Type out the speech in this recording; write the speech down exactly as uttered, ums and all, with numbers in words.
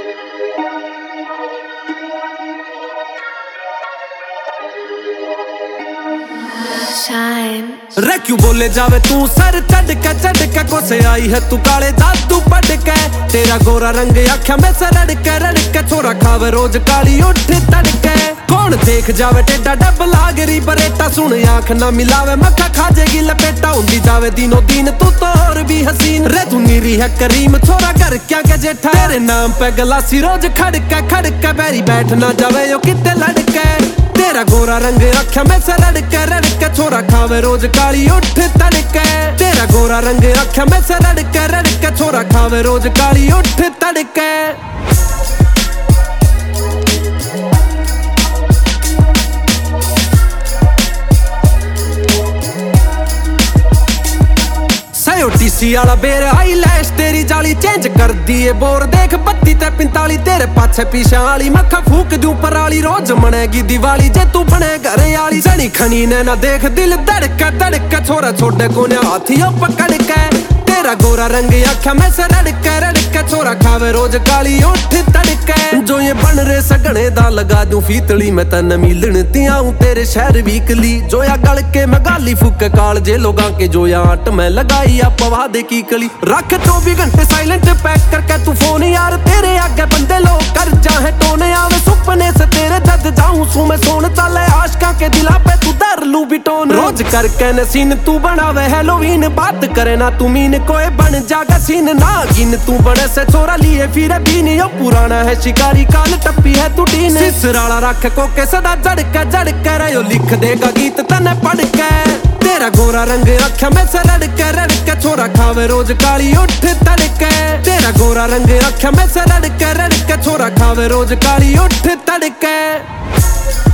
रे क्यों बोले जावे तू सर चढ़ के चढ़ के कोसे आई है तू काले जादू पढ़ के। तेरा गोरा रंग आख्या में से रड़ के रड़ के छोरा खावे रोज काली उठ तड़के। कौन देख जावे टेढ़ा डबला गिरी बरेटा सुन आंख ना मिलावे मक्खा खा जाएगी लपेटा। हुंदी जावे दिनों दिन तू तो और भी हसीन रे तू नीरी है करीम छोरा कर क्या के जेठा। तेरे नाम पे गलासी रोज खड़के खड़के बैरी बैठ ना जावे यो किते लड़के। तेरा गोरा रंग आख्या में से रड़ के रड़ के छोरा खावे रोज काली उठ तड़के। तेरा गोरा रंग आख्या में से रड़ के रड़ के छोरा खावे रोज काली उठ तड़के। टीसी वाला बेर आई लैश तेरी जाली चेंज कर दिए बोर देख बत्ती ते पैंताली तेरे पाछे पीछे वाली मक्खा फूक दूं पराली रोज मनेगी दिवाली जे तू बने घरे वाली। जनी खनी ने ना देख दिल धड़के धड़के छोरा छोटे कोने हाथियों पकड़ के। तेरा गोरा रंग आख्या में से रड़के रड़के छोरा खावे रोज काली उठ तड़के। जो ये बन रे सगने दा लगा दूं फीतली मैं तन मिलन तियाऊं तेरे शहर वीकली। जो या गल के मैं गाली फूके काल जे लोगां के जो या आट मैं लगाई आ पवा दे की कली। रख चौबीस घंटे साइलेंट पैक करके तू फोन यार तेरे आगे बंदे लोग कर जाए टोने आवे सुपने से तेरे जद जाऊं सू मैं सोन चले आशका के दिला पे तू दर लू बिटोन। रोज करके न सीन तू बनावे हेलोवीन बात करे ना तू मीन कोई बन जागा सीन ना गिन तू बड़े से छोरा लिए फिर भी नहीं पुराना है शिकारी काल टप्पी है तू टीन। सिसराला रख कोके सदा जड़ के जड़ के रहो लिख देगा गीत तने पढ़ के। तेरा गोरा रंग आख्या में से रड़ के रड़ के छोरा खावे रोज काली उठ तड़के। तेरा गोरा रंग आख्या में से रड़ के रड़ के छोरा खावे रोज काली उठ तड़के।